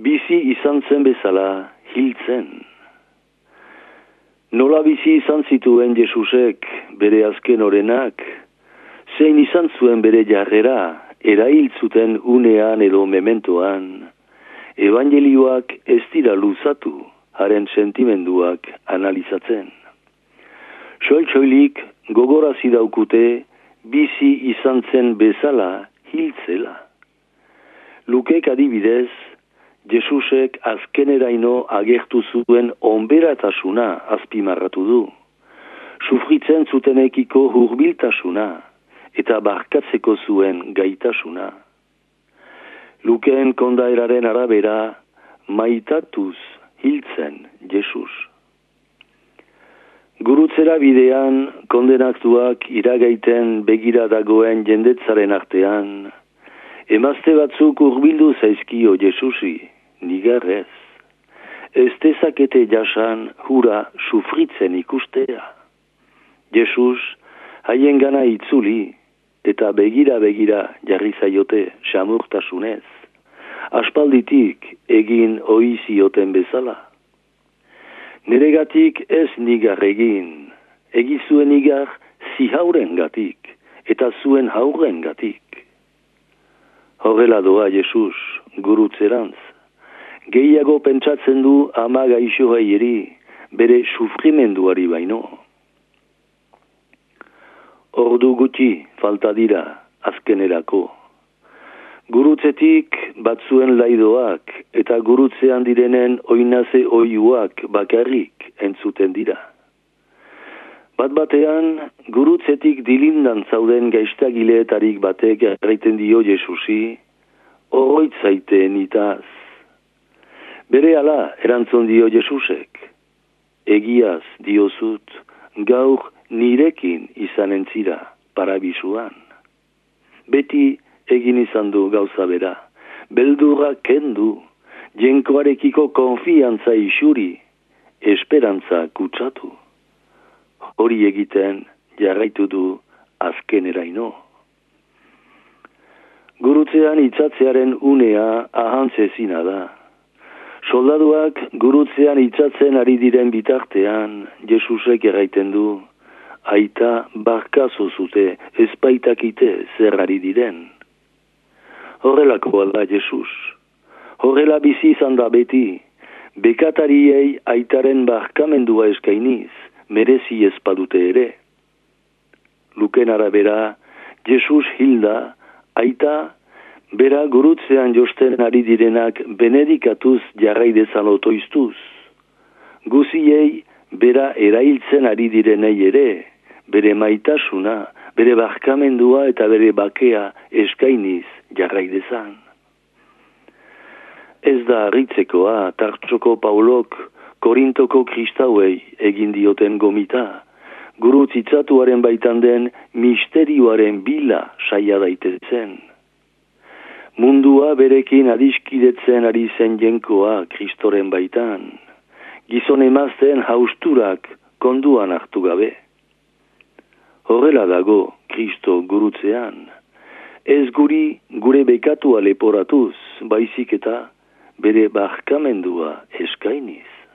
bizi izan zen bezala hiltzen. Nola bizi izan zituen Jesusek bere azken orenak, zein izan zuen bere jarrera, erail zuten unean edo mementoan, evangelioak ez dira luzatu, haren sentimenduak analizatzen. Soil-soilik gogorazi daukute bizi izan zen bezala hiltzela. Lukek adibidez, Jesusek azkeneraino agertu zuen onberatasuna azpimarratu du. Sufritzen zutenekiko hurbiltasuna eta barkatzeko zuen gaitasuna. Lukeen kondaeraren arabera maitatuz hiltzen Jesus. Gurutzera bidean kondenatuak iragaiten begira dagoen jendetzaren artean, emazte batzuk hurbildu zaizkio Jesusi, nigarrez. Ez dezakete jasan hura sufritzen ikustea. Jesus haien gana itzuli eta begira jarri zaiote samurtasunez. Aspalditik egin ohi zioten bezala. Neregatik ez nigar egin, egizuen nigar zihauren gatik, eta zuen hauren gatik. Horrela doa Jesus, gurutzerantz. Gehiago pentsatzen du ama gaixohaieri, bere sufrimenduari baino. Ordu gutxi falta dira azkenerako. Gurutzetik batzuen laidoak eta gurutzean direnen oinaze oiuak bakarrik entzuten dira. Bat-batean, gurutzetik dilindan zauden gaiztagileetarik batek erraiten dio Jesusi, oroit zaite nitaz. Bere ala erantzun dio Jesusek. Egiaz diozut, gaur nirekin izanen zira parabisuan. Beti egin izan du gauza bera, beldurra kendu, jenkoarekiko konfiantza isuri, esperantza kutsatu. Hori egiten jarraitu du azkeneraino. Gurutzean itzatzearen unea ahantzezina da. Soldaduak gurutzean itzatzen ari diren bitartean, Jesusek erraiten du, aita barkazo zute ezbaitakite zer ari diren. Horrelakoa da Jesus. Horrela bizi izan da beti, bekatariei aitaren barkamendua eskainiz, merezi ezpadute ere. Luken arabera, Jesus hilda, aita, bera gurutzean josten ari direnak benedikatuz jarrai dezan otoiztuz. Guziei bera erailtzen ari direnei ere, bere maitasuna, bere barkamendua eta bere bakea eskainiz jarrai dezan. Ez da harritzekoa Tartsoko Paulok Korintoko kristauei egin dioten gomita, gurutz itzatuaren baitan den misterioaren bila saia daitezen. Mundua berekin adiskidetzen ari zen jenkoa Kristoren baitan, gizon emazten hausturak konduan hartu gabe. Horrela dago Kristo gurutzean, ez guri gure bekatua leporatuz, baizik eta bere barkamendua eskainiz.